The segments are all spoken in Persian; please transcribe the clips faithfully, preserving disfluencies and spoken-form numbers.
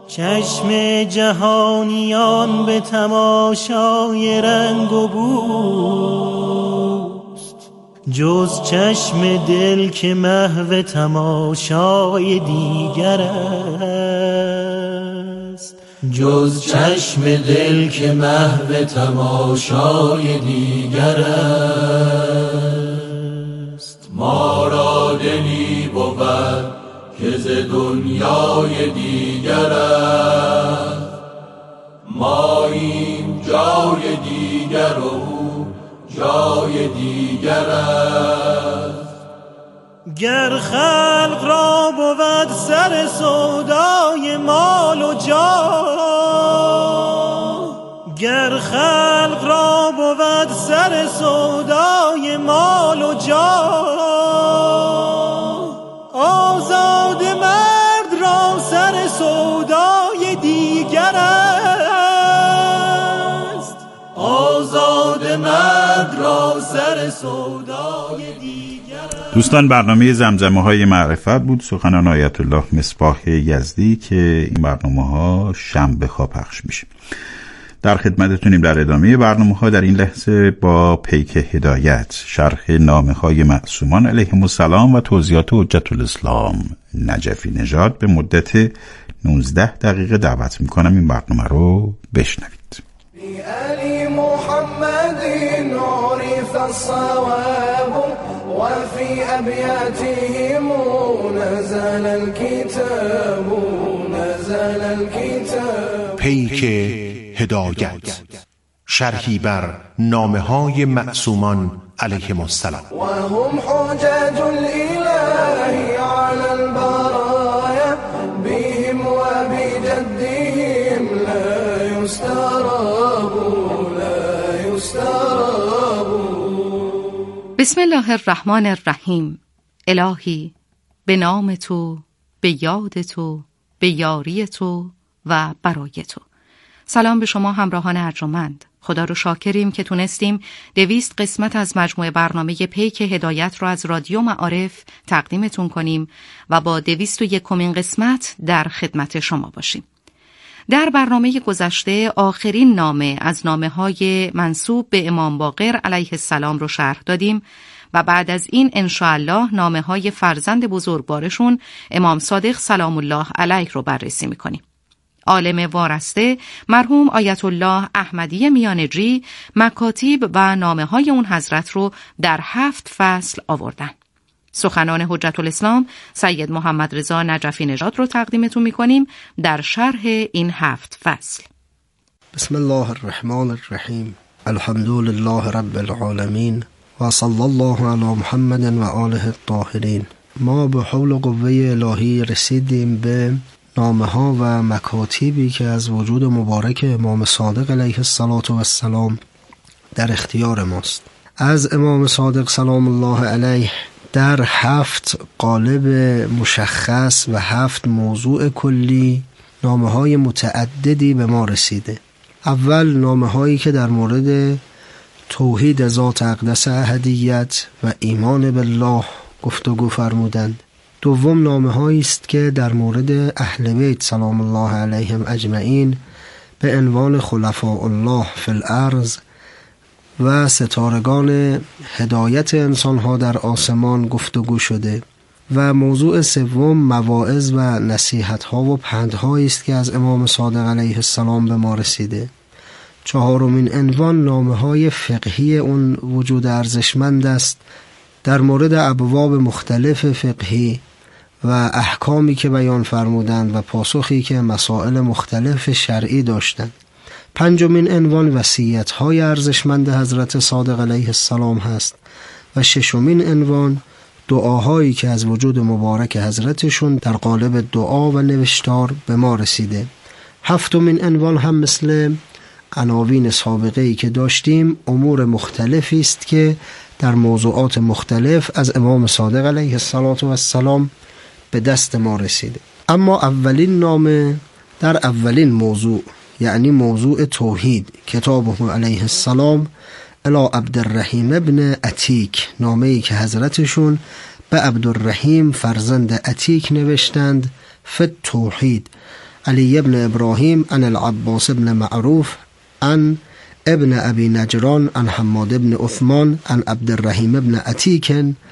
چشم جهانیان به تماشای رنگ و بوست، جز چشم دل که محو تماشای دیگر است، جز چشم دل که محو تماشای دیگر است. ما را دلی بود که ز دنیای دیگر است، ماییم جای دیگر و او جای دیگر است. گر خلق را بود سر سودای مال و جاه، گر خلق را بود سر سودای مال و جاه، آزاد مرد را سر سودای دیگر است، آزاد مرد را سر سودای دیگر است. دوستان، برنامه زمزمه های معرفت بود، سخنان آیت الله مصباح یزدی که این برنامه ها شنبه ها پخش میشه. در خدمتتونیم در ادامه برنامه ها در این لحظه با پیک هدایت، شرح نامه های معصومان علیهم السلام و توضیحات حجت الاسلام نجفی نژاد به مدت نوزده دقیقه دعوت میکنم این برنامه رو بشنوید. بی علی محمد عرف الصواب و فی ابیاتهم نزل الكتاب نزل الكتاب. پیک هدایت، شرحی بر نامه های معصومان علیهم السلام. و هم حجاج الاله علی البرایا بهم و بجدهم لا یستراب لا یستراب. بسم الله الرحمن الرحیم. الهی به نام تو، به یاد تو، به یاری تو و برای تو. سلام به شما همراهان ارجمند. خدا رو شاکریم که تونستیم دویست قسمت از مجموعه برنامه پیک هدایت رو از رادیو معارف تقدیمتون کنیم و با دویست و یکمین قسمت در خدمت شما باشیم. در برنامه گذشته آخرین نامه از نامه های منسوب به امام باقر علیه السلام رو شرح دادیم و بعد از این انشاءالله نامه های فرزند بزرگوارشون امام صادق سلام الله علیه رو بررسی میکنیم. عالم وارسته مرحوم آیت الله احمدی میانجی مکاتیب و نامه های اون حضرت رو در هفت فصل آوردن. سخنان حجت الاسلام سید محمد رضا نجفی نژاد رو تقدیمتون میکنیم در شرح این هفت فصل. بسم الله الرحمن الرحیم. الحمد لله رب العالمین و صلی الله علی محمد و آله الطاهرین. ما به حول و قوه الهی رسیدیم به نامه ها و مکاتیبی که از وجود مبارک امام صادق علیه السلام در اختیار ماست. از امام صادق سلام الله علیه در هفت قالب مشخص و هفت موضوع کلی نامه های متعددی به ما رسیده. اول نامه هایی که در مورد توحید ذات اقدس احدیت و ایمان بالله گفتگو فرمودند. دوم نامه هایی است که در مورد اهل بیت سلام الله علیهم اجمعین به عنوان خلفاء الله فی الارض و ستارگان هدایت انسان ها در آسمان گفتگو شده و موضوع سوم مواعظ و نصیحت ها و پند هایی است که از امام صادق علیه السلام به ما رسیده. چهارمین عنوان نامه های فقهی اون وجود ارزشمند است در مورد ابواب مختلف فقهی و احکامی که بیان فرمودند و پاسخی که مسائل مختلف شرعی داشتند. پنجمین عنوان وصیت‌های ارزشمند حضرت صادق علیه السلام هست و ششمین عنوان دعاهایی که از وجود مبارک حضرتشون در قالب دعا و نوشتار به ما رسیده. هفتمین عنوان هم مثل عناوین سابقه‌ای که داشتیم امور مختلفی است که در موضوعات مختلف از امام صادق علیه السلام به دست ما رسیده. اما اولین نامه در اولین موضوع، یعنی موضوع توحید، کتابه علیه السلام الی عبدالرحیم ابن عتیک، نامه‌ای که حضرتشون به عبدالرحیم فرزند عتیک نوشتند فی توحید، علی ابن ابراهیم عن العباس ابن معروف عن ابن ابی نجران عن حماد ابن عثمان عن عبد الرحیم ابن عتیک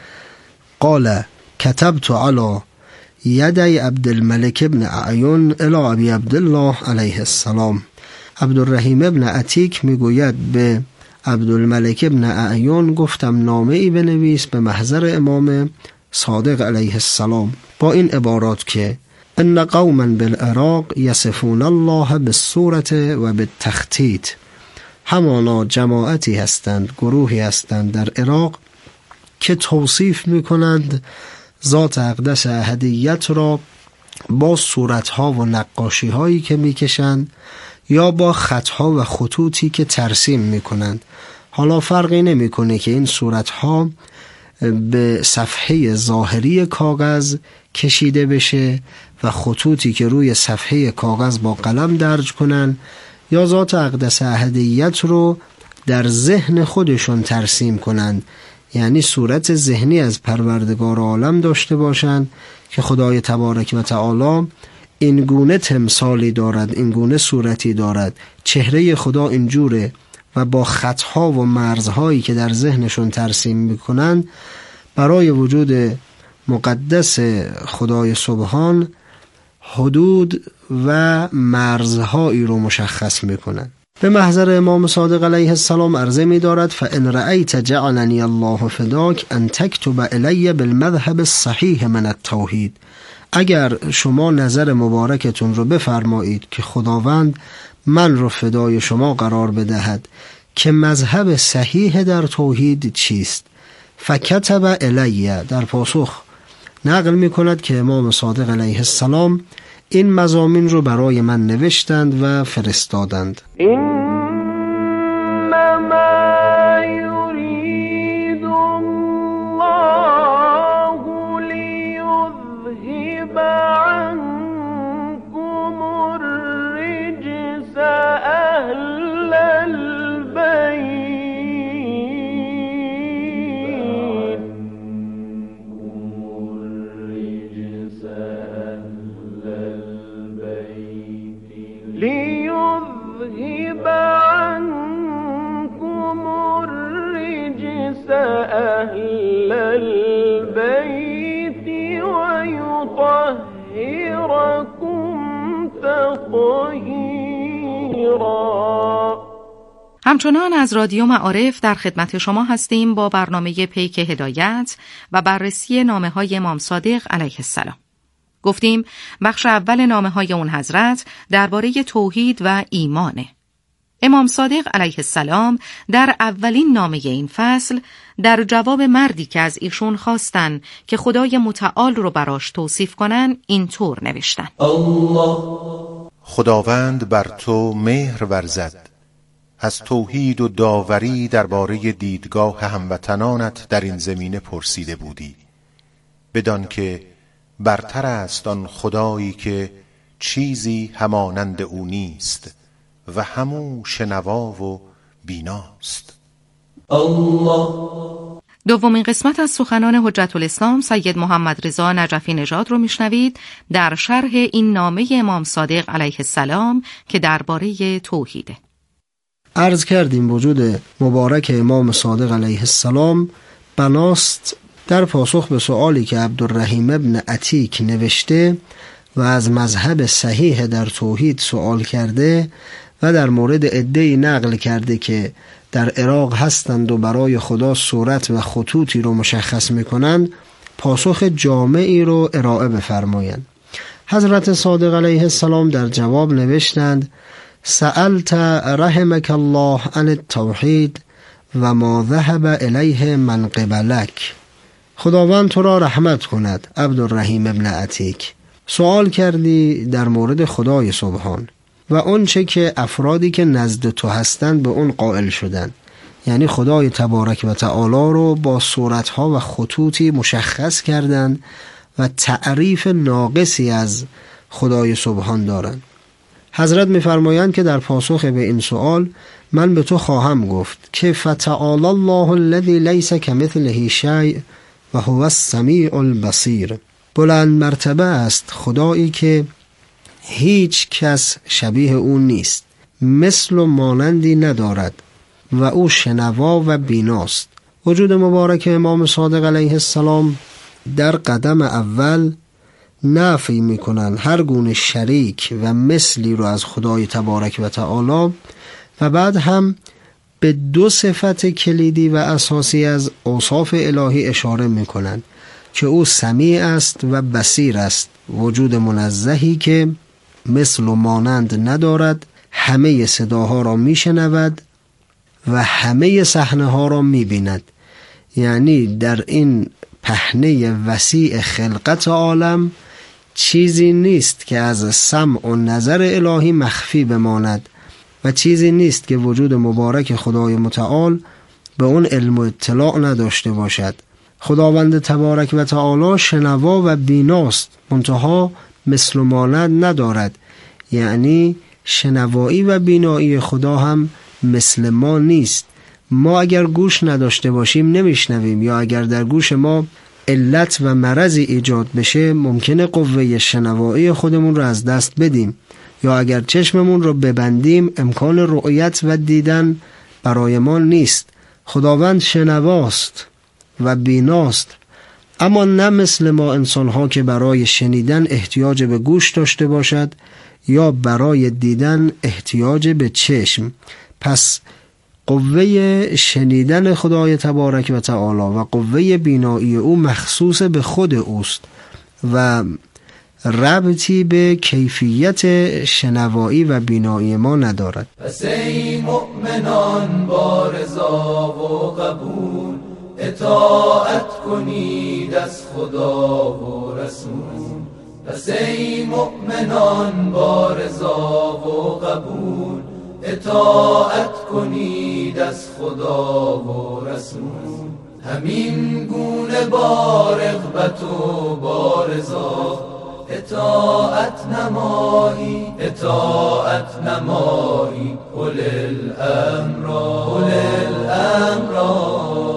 قال كتبت على یدی عبد الملک ابن اعیون الی ابی عبدالله علیه السلام. عبدالرحیم ابن عتیک میگوید به عبدالملک ابن اعیون گفتم نامه ای بنویس به محضر امام صادق علیه السلام با این عبارات که ان قوما بالعراق یصفون الله بالصورت و بالتخطیط، همانا جماعتی هستند، گروهی هستند در عراق که توصیف میکنند ذات اقدس احدیت را با صورتها و نقاشیهایی که میکشند یا با خطها و خطوطی که ترسیم میکنند. حالا فرقی نمیکنه که این صورتها به صفحه ظاهری کاغذ کشیده بشه و خطوطی که روی صفحه کاغذ با قلم درج کنن یا ذات اقدس احدیت رو در ذهن خودشون ترسیم کنند، یعنی صورت ذهنی از پروردگار عالم داشته باشند که خدای تبارک و تعالی این گونه تمثالی دارد، این گونه صورتی دارد، چهره خدا اینجوره و با خطها و مرزهایی که در ذهنشون ترسیم میکنند برای وجود مقدس خدای سبحان حدود و مرزهایی رو مشخص میکنند. به محضر امام صادق علیه السلام عرضه می دارد فان رأیت جعلنی الله فداک ان تکتب الی بالمذهب الصحیح من التوحید، اگر شما نظر مبارکتون رو بفرمایید که خداوند من رو فدای شما قرار بدهد که مذهب صحیح در توحید چیست. فکتب الی، در پاسخ نقل می کند که امام صادق علیه السلام این مضامین رو برای من نوشتند و فرستادند. انما یرید الله لیذهب عنکم الرجس اهل البیت ليذهب عنكم الرجس أهل البيت ويطهركم تطهيرا. همچنان از رادیو معارف در خدمت شما هستیم با برنامه پیک هدایت و بررسی نامه‌های امام صادق علیه السلام. گفتیم بخش اول نامه‌های اون حضرت درباره توحید و ایمانه. امام صادق علیه السلام در اولین نامه این فصل در جواب مردی که از ایشون خواستن که خدای متعال رو براش توصیف کنن اینطور نوشتن: الله خداوند بر تو مهر ورزد، از توحید و داوری درباره دیدگاه هموطنانت در این زمینه پرسیده بودی، بدان که برتر است آن خدایی که چیزی همانند او نیست و همو شنوا و بیناست. الله. دومین قسمت از سخنان حجت الاسلام سید محمد رضا نجفی نژاد رو میشنوید در شرح این نامه امام صادق علیه السلام که درباره توحیده. عرض کردیم وجود مبارک امام صادق علیه السلام بناست در پاسخ به سؤالی که عبدالرحیم ابن عتیک نوشته و از مذهب صحیح در توحید سؤال کرده و در مورد عده‌ای نقل کرده که در عراق هستند و برای خدا صورت و خطوطی رو مشخص میکنند، پاسخ جامعی رو ارائه بفرمایند. حضرت صادق علیه السلام در جواب نوشتند: سألت رحمك الله عن التوحید و ما ذهب الیه من قبلک. خداوند تو را رحمت کند عبدالرحیم ابن عتیک، سوال کردی در مورد خدای سبحان و اون چه که افرادی که نزد تو هستند به اون قائل شدن، یعنی خدای تبارک و تعالی رو با صورتها و خطوطی مشخص کردن و تعریف ناقصی از خدای سبحان دارن. حضرت می‌فرمایند که در پاسخ به این سوال من به تو خواهم گفت که فتعالی الله الذی لیس کمثله شیء و هو السمیع البصیر. بلند مرتبه است خدایی که هیچ کس شبیه او نیست، مثل و مانندی ندارد و او شنوا و بیناست. وجود مبارک امام صادق علیه السلام در قدم اول نفی میکنن هر گونه شریک و مثلی رو از خدای تبارک و تعالی و بعد هم به دو صفت کلیدی و اساسی از اوصاف الهی اشاره میکنن که او سمیع است و بصیر است، وجود منزهی که مثل و مانند ندارد، همه صداها را میشنود و همه صحنه ها را میبیند. یعنی در این پهنه وسیع خلقت عالم چیزی نیست که از سمع و نظر الهی مخفی بماند و چیزی نیست که وجود مبارک خدای متعال به اون علم و اطلاع نداشته باشد. خداوند تبارک و تعالی شنوا و بیناست، منتها مثل و مانند ندارد. یعنی شنوایی و بینایی خدا هم مثل ما نیست. ما اگر گوش نداشته باشیم نمیشنویم، یا اگر در گوش ما علت و مرضی ایجاد بشه ممکنه قوه شنوایی خودمون رو از دست بدیم، یا اگر چشممون رو ببندیم امکان رؤیت و دیدن برای ما نیست. خداوند شنواست و بیناست، اما نه مثل ما انسان ها که برای شنیدن احتیاج به گوش داشته باشد یا برای دیدن احتیاج به چشم. پس قوه شنیدن خدای تبارک و تعالی و قوه بینایی او مخصوص به خود اوست و ربطی به کیفیت شنوایی و بینایی ما ندارد. پس ای مؤمنان با رضا و قبول اطاعت کنید از خدا و رسول. پس ای مؤمنان با رضا و قبول اطاعت کنید از خدا و رسول. همین گونه با رغبت و با رضا اطاعت نمایی اطاعت نمایی اولی الامر اولی الامر.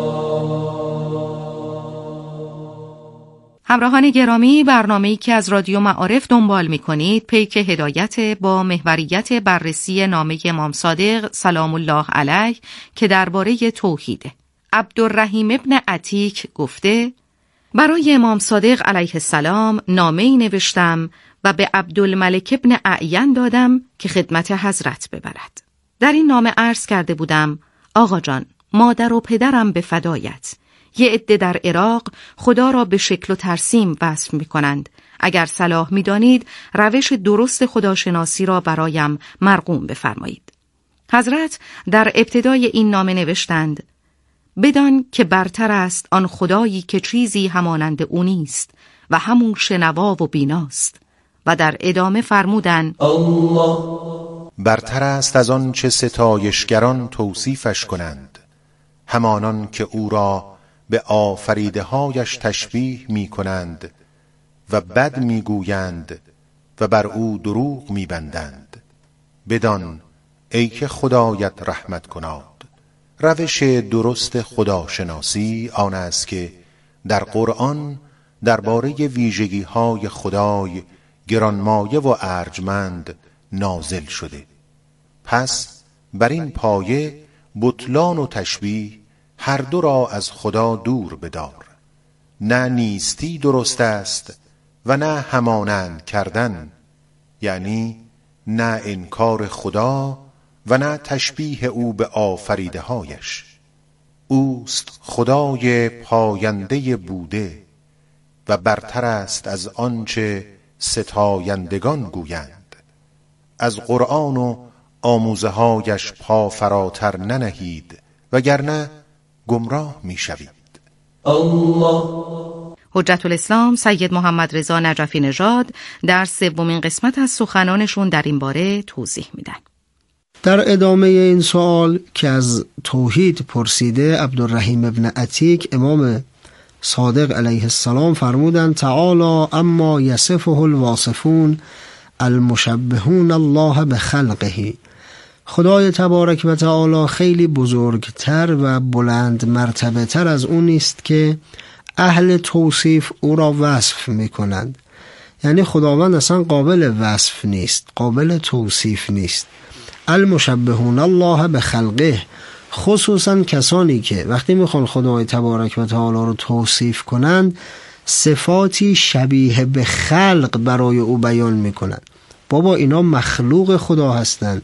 همراهان گرامی، برنامه‌ای که از رادیو معارف دنبال می‌کنید پیک هدایت با محوریت بررسی نامه امام صادق سلام الله علیه که درباره توحیده. عبدالرحیم ابن عتیک گفته: برای امام صادق علیه السلام نامه‌ای نوشتم و به عبدالملک ابن اعین دادم که خدمت حضرت ببرد. در این نامه عرض کرده بودم: آقا جان، مادر و پدرم به فدایت. یه عده در عراق خدا را به شکل و ترسیم وصف می کنند. اگر صلاح می دانید روش درست خداشناسی را برایم مرقوم بفرمایید. حضرت در ابتدای این نامه نوشتند: بدان که برتر است آن خدایی که چیزی همانند او نیست و همون شنوا و بیناست. و در ادامه فرمودند: الله برتر است از آن چه ستایشگران توصیفش کنند، همانان که او را به آفریده هایش تشبیه می کنند و بد می گویند و بر او دروغ می بندند. بدان ای که خدایت رحمت کناد، روش درست خداشناسی آن است که در قرآن درباره ویژگی های خدای گرانمایه و ارجمند نازل شده. پس بر این پایه بطلان و تشبیه هر دو را از خدا دور بدار. نه نیستی درست است و نه همانند کردن، یعنی نه انکار خدا و نه تشبیه او به آفریده هایش. اوست خدای پاینده بوده و برتر است از آنچه ستایندگان گویند. از قرآن و آموزه هایش پا فراتر ننهید وگرنه گمراه می شوید. الله. حجت الاسلام سید محمد رضا نجفی نژاد در سومین قسمت از سخنانشون در این باره توضیح میدن. در ادامه این سوال که از توحید پرسیده عبدالرحیم ابن عتیک امام صادق علیه السلام فرمودند: تعالی اما یصفه الواصفون المشبهون الله بخلقه. خدای تبارک و تعالی خیلی بزرگتر و بلند مرتبه تر از اون است که اهل توصیف او را وصف می کنند. یعنی خداوند اصلا قابل وصف نیست، قابل توصیف نیست. المشبهون الله به خلقه، خصوصا کسانی که وقتی میخوان خدای تبارک و تعالی رو توصیف کنند صفاتی شبیه به خلق برای او بیان میکنند. بابا اینا مخلوق خدا هستند،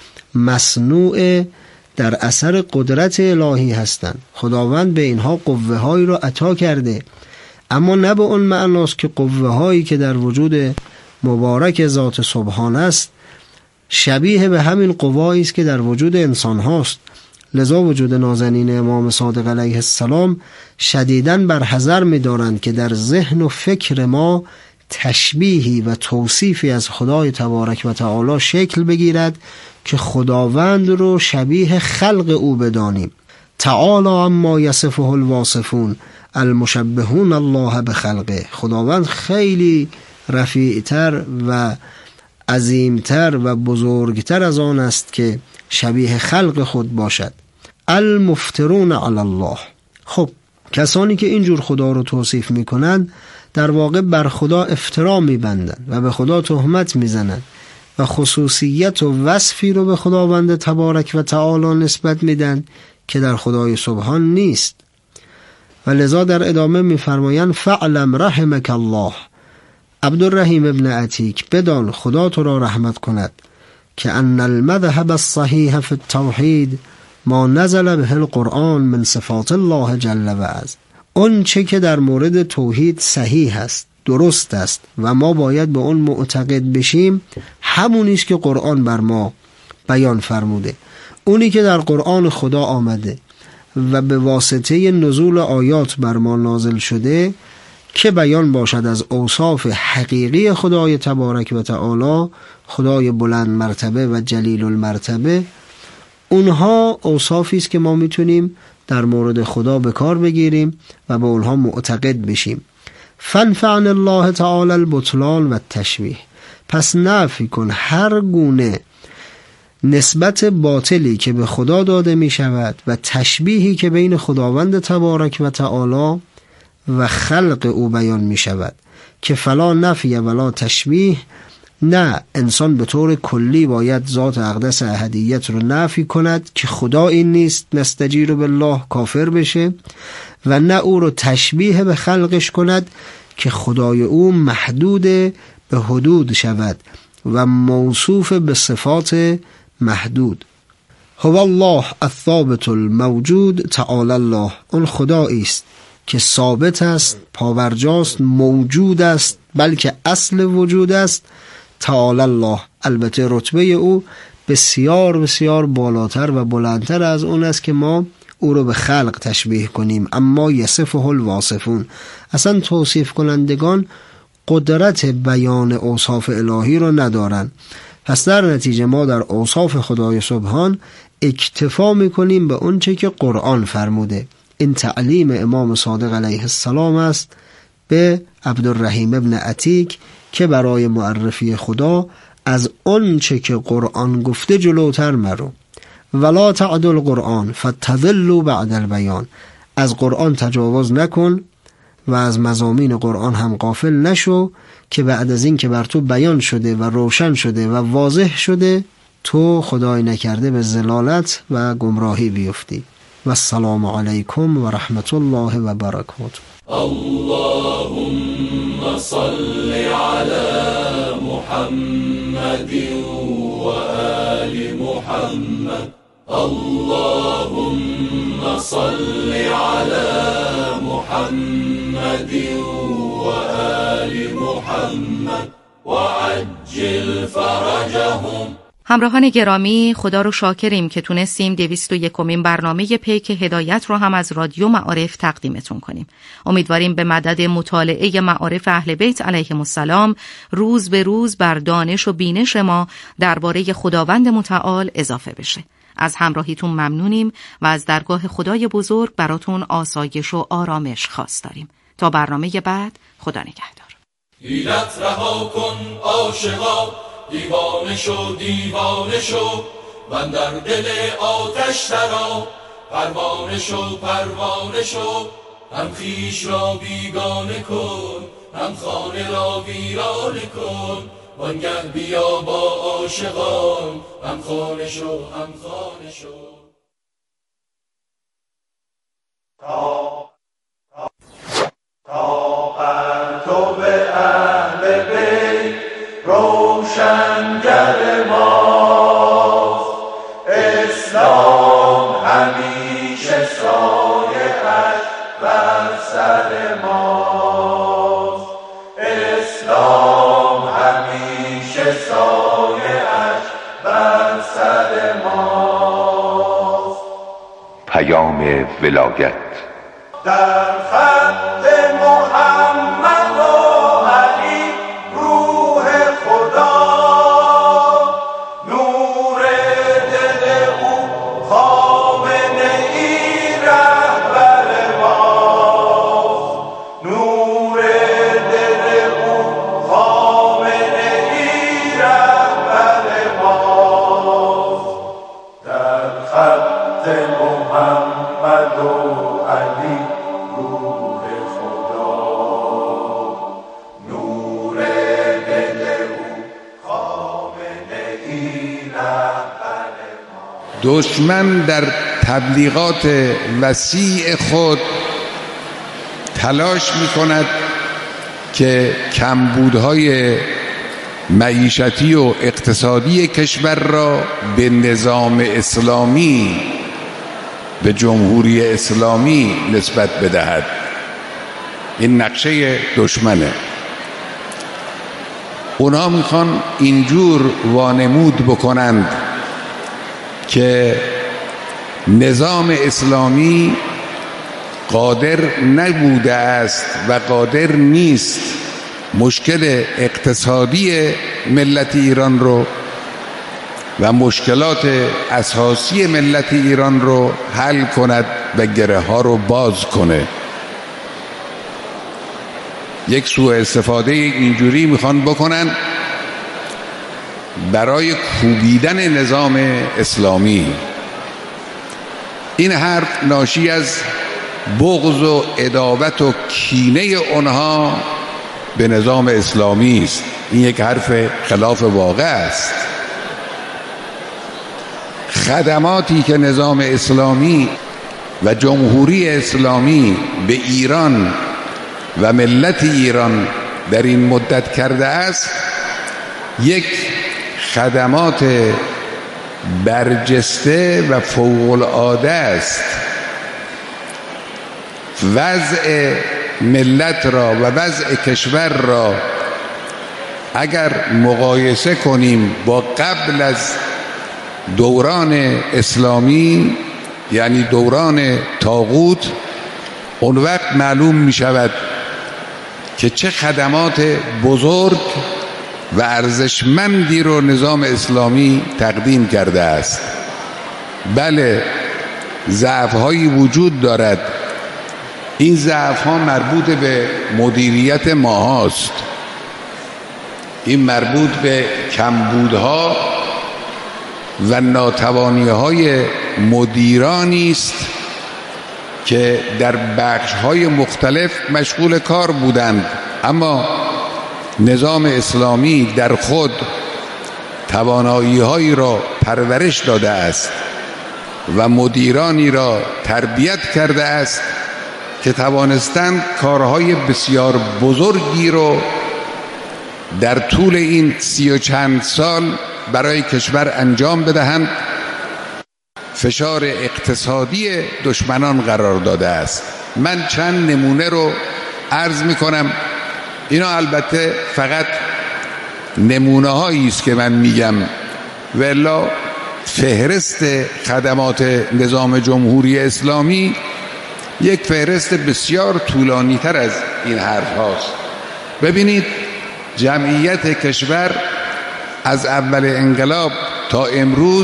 مصنوع در اثر قدرت الهی هستند. خداوند به اینها قوه هایی رو عطا کرده، اما نه به اون معناست که قوه هایی که در وجود مبارک ذات سبحان است شبیه به همین قوایی است که در وجود انسان هاست. لذا وجود نازنین امام صادق علیه السلام شدیداً بر حذر می دارند که در ذهن و فکر ما تشبیهی و توصیفی از خدای تبارک و تعالی شکل بگیرد که خداوند رو شبیه خلق او بدانیم. تعالی اما یصفه الواصفون المشبهون الله بخلقه. خداوند خیلی رفیعتر و عظیمتر و بزرگتر از آن است که شبیه خلق خود باشد. المفترون علی الله. خب کسانی که اینجور خدا رو توصیف میکنند در واقع بر خدا افترا میبندند و به خدا تهمت میزنند و خصوصیت و وصفی رو به خداوند تبارک و تعالی نسبت میدن که در خدای سبحان نیست. و لذا در ادامه میفرمایند فعلم رحمک الله عبدالرحیم ابن عتیک، بدان خدا تو را رحمت کند که ان المذهب الصحیح فی التوحید ما نزل به القرآن من صفات الله جل و عز. اون چه که در مورد توحید صحیح است، درست است و ما باید به اون معتقد بشیم، همونی است که قرآن بر ما بیان فرموده، اونی که در قرآن خدا آمده و به واسطه نزول آیات بر ما نازل شده که بیان باشد از اوصاف حقیقی خدای تبارک و تعالی، خدای بلند مرتبه و جلیل المرتبه. اونها اوصافی است که ما میتونیم در مورد خدا به کار بگیریم و به اونها معتقد بشیم. فنفعن الله تعالی البطلان و التشبیه. پس نفی کن هر گونه نسبت باطلی که به خدا داده می شود و تشبیهی که بین خداوند تبارک و تعالی و خلق او بیان می شود که فلا نفی ولا تشبیه. نه، انسان به طور کلی باید ذات اقدس احدیت رو نفی کند که خدا این نیست، نستجیر بالله، کافر بشه، و نه او رو تشبیه به خلقش کند که خدای او محدود به حدود شود و موصوف به صفات محدود. هو الله الثابت الموجود تعالی الله. اون خدایی است که ثابت است، پاورجاست، موجود است، بلکه اصل وجود است. تعالی الله، البته رتبه او بسیار بسیار بالاتر و بلندتر از اون است که ما او رو به خلق تشبیه کنیم. اما یصفه الواصفون، اصلا توصیف کنندگان قدرت بیان اوصاف الهی رو ندارن. پس در نتیجه ما در اوصاف خدای سبحان اکتفا میکنیم به اون چه که قرآن فرموده. این تعلیم امام صادق علیه السلام است به عبدالرحیم ابن عتیک که برای معرفی خدا از اون چه که قرآن گفته جلوتر مرو. ولا تعدل قرآن فتضلوا بعد البیان. از قرآن تجاوز نکن و از مضامین قرآن هم غافل نشو که بعد از این که بر تو بیان شده و روشن شده و واضح شده تو خدای نکرده به ضلالت و گمراهی بیفتی. و السلام علیکم و رحمت الله و برکاته. اللهم صل على محمد و آل محمد. اللهم صل على محمد و آل محمد و عجل فرجهم. همراهان گرامی، خدا رو شاکریم که تونستیم دویست و یکمین برنامه پیک هدایت رو هم از رادیو معارف تقدیمتون کنیم. امیدواریم به مدد مطالعه معارف اهل بیت علیهم السلام روز به روز بر دانش و بینش ما درباره خداوند متعال اضافه بشه. از همراهیتون ممنونیم و از درگاه خدای بزرگ براتون آسایش و آرامش خواست داریم. تا برنامه بعد، خدا نگهدار. حیلت رها کن عاشقا، دیوانه شو دیوانه شو، من در دل آتش درآ، پروانه شو پروانه شو، هم خویش را بیگانه کن هم خانه را ویرانه کن، وانگه بیا با عاشقان هم خانه شو هم خانه شو. تا پرتو به اهل بیت روشنگر ماست، اسلام همیشه سایه اش بر سر ماست، اسلام همیشه سایه اش بر سر ماست. پیام ولایت در خط محمد و علی روح خدا، نور دل او خامنه ای رهبر ماست، نور دل او خامنه ای رهبر ماست. در خط محمد و علی روح خدا، نور دل او خامنه ای رهبر ما. دشمن در تبلیغات وسیع خود تلاش می کند که کمبودهای معیشتی و اقتصادی کشور را به نظام اسلامی، به جمهوری اسلامی نسبت بدهد. این نقشه دشمنه. اونا میخوان اینجور وانمود بکنند که نظام اسلامی قادر نبوده است و قادر نیست مشکل اقتصادی ملت ایران رو و مشکلات اساسی ملت ایران رو حل کند و گره ها رو باز کنه. یک سوء استفاده اینجوری میخوان بکنن برای کوبیدن نظام اسلامی. این حرف ناشی از بغض و عداوت و کینه اونها به نظام اسلامی است. این یک حرف خلاف واقع است. خدماتی که نظام اسلامی و جمهوری اسلامی به ایران و ملت ایران در این مدت کرده است، یک خدمات برجسته و فوق العاده است. وضع ملت را و وضع کشور را اگر مقایسه کنیم با قبل از دوران اسلامی، یعنی دوران طاغوت، اون وقت معلوم می شود که چه خدمات بزرگ و ارزشمندی رو نظام اسلامی تقدیم کرده است. بله، ضعف‌هایی وجود دارد. این ضعف‌ها مربوط به مدیریت ماهاست. این مربوط به کمبودها و ناتوانی‌های مدیرانی است که در بخش‌های مختلف مشغول کار بودند، اما نظام اسلامی در خود توانایی‌هایی را پرورش داده است و مدیرانی را تربیت کرده است که توانستند کارهای بسیار بزرگی رو در طول این سی و چند سال برای کشور انجام بدهند. فشار اقتصادی دشمنان قرار داده است. من چند نمونه رو عرض می کنم. اینا البته فقط نمونه هایی است که من میگم، والا فهرست خدمات نظام جمهوری اسلامی یک فهرست بسیار طولانی تر از این حرف هاست. ببینید جمعیت کشور از اول انقلاب تا امروز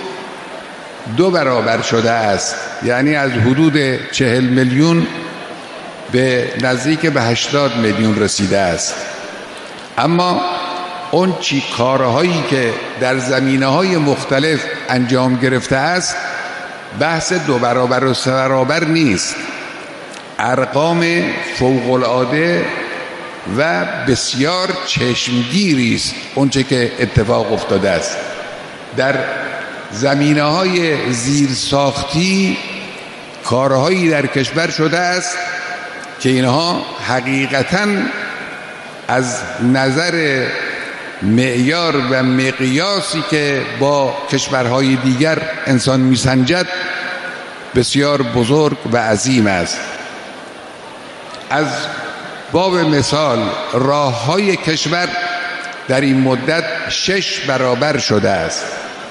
دو برابر شده است، یعنی از حدود چهل میلیون به نزدیک به هشتاد میلیون رسیده است. اما اون چی کارهایی که در زمینه‌های مختلف انجام گرفته است بحث دو برابر و سه برابر نیست. ارقام فوق‌العاده و بسیار چشمگیری است اونچه که اتفاق افتاده است. در زمینه‌های زیرساختی کارهایی در کشور شده است که اینها حقیقتاً از نظر معیار و مقیاسی که با کشورهای دیگر انسان میسنجد بسیار بزرگ و عظیم است. از باب مثال راه‌های کشور در این مدت شش برابر شده است.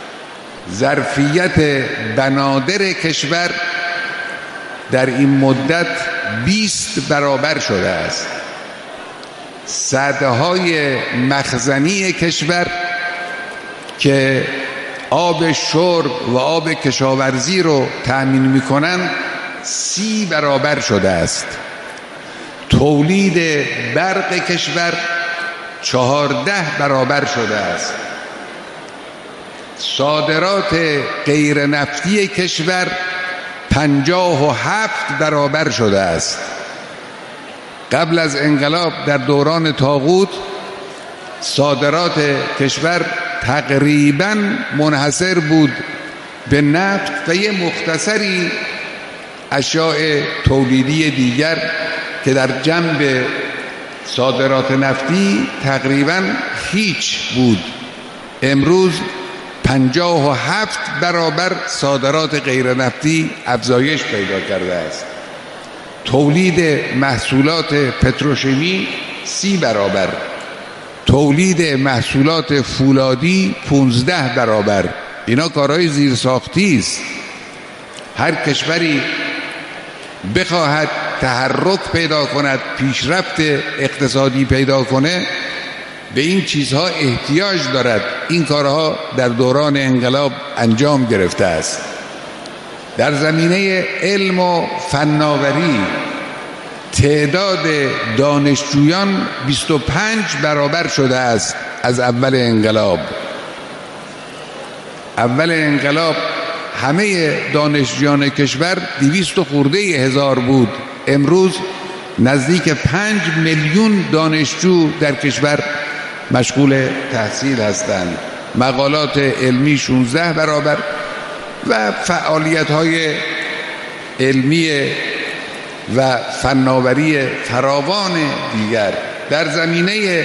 ظرفیت بنادر کشور در این مدت بیست برابر شده است. سدهای مخزنی کشور که آب شرب و آب کشاورزی رو تأمین می‌کنند سی برابر شده است. تولید برق کشور چهارده برابر شده است. صادرات غیر نفتی کشور پنجاه و هفت برابر شده است. قبل از انقلاب در دوران طاغوت صادرات کشور تقریباً منحصر بود به نفت و یه مختصری اشیاء تولیدی دیگر که در جنب صادرات نفتی تقریباً هیچ بود. امروز پنجاه و هفت برابر صادرات غیر نفتی افزایش پیدا کرده است. تولید محصولات پتروشیمی سی برابر، تولید محصولات فولادی پونزده برابر. اینا کارهای زیرساختی است. هر کشوری بخواهد تحرک پیدا کند، پیشرفت اقتصادی پیدا کنه، به این چیزها احتیاج دارد. این کارها در دوران انقلاب انجام گرفته است. در زمینه علم و فناوری تعداد دانشجویان بیست و پنج برابر شده است از اول انقلاب. اول انقلاب همه دانشجویان کشور دویست و خورده هزار بود. امروز نزدیک پنج میلیون دانشجو در کشور مشغول تحصیل هستند. مقالات علمی شانزده برابر و فعالیت‌های علمی و فناوری فراوان دیگر. در زمینه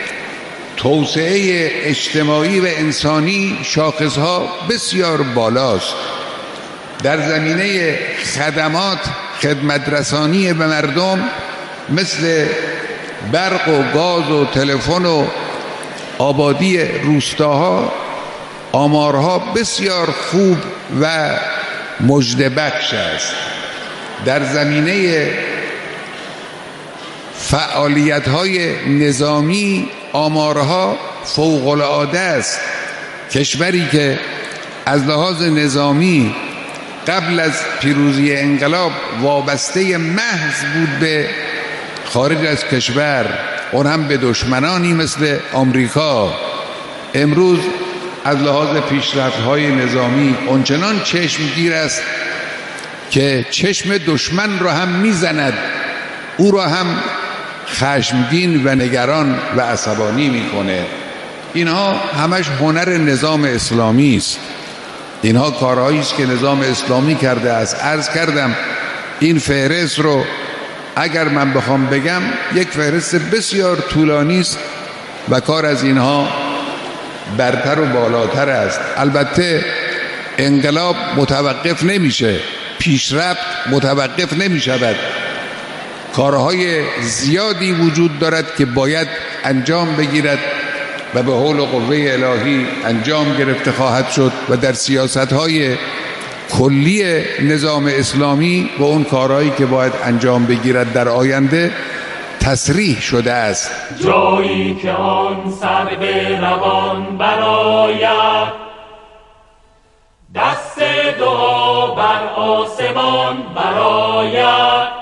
توسعه اجتماعی و انسانی شاخصها بسیار بالاست. در زمینه خدمات خدمت رسانی به مردم مثل برق و گاز و تلفن و آبادی روستاها آمارها بسیار خوب و مژده‌بخش است. در زمینه فعالیت‌های نظامی آمارها فوق‌العاده است. کشوری که از لحاظ نظامی قبل از پیروزی انقلاب وابسته محض بود به خارج از کشور، اون هم به دشمنانی مثل آمریکا، امروز از لحاظ پیشرفت‌های نظامی اونچنان چشمگیر است که چشم دشمن را هم میزند، او را هم خشمگین و نگران و عصبانی میکنه. اینها همش هنر نظام اسلامی است. اینها کارهایی است که نظام اسلامی کرده است. عرض کردم این فهرست رو اگر من بخوام بگم یک فهرست بسیار طولانی است و کار از اینها برتر و بالاتر است. البته انقلاب متوقف نمیشه، پیشرفت متوقف نمیشود. کارهای زیادی وجود دارد که باید انجام بگیرد و به حول و قوه الهی انجام گرفته خواهد شد و در سیاست‌های کلی نظام اسلامی و اون کارهایی که باید انجام بگیرد در آینده تصریح شده است. جایی که آن سر به روان برآید، دست دعا بر آسمان برآید،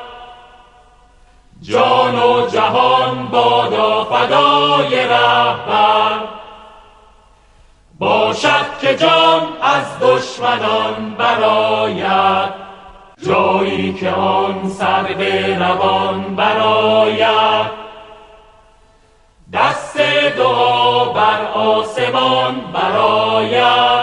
جان و جهان بادا فدای رهبر، باشد که جان از دشمنان برآید. جایی که آن سر به روان برآید، آسمان برآید.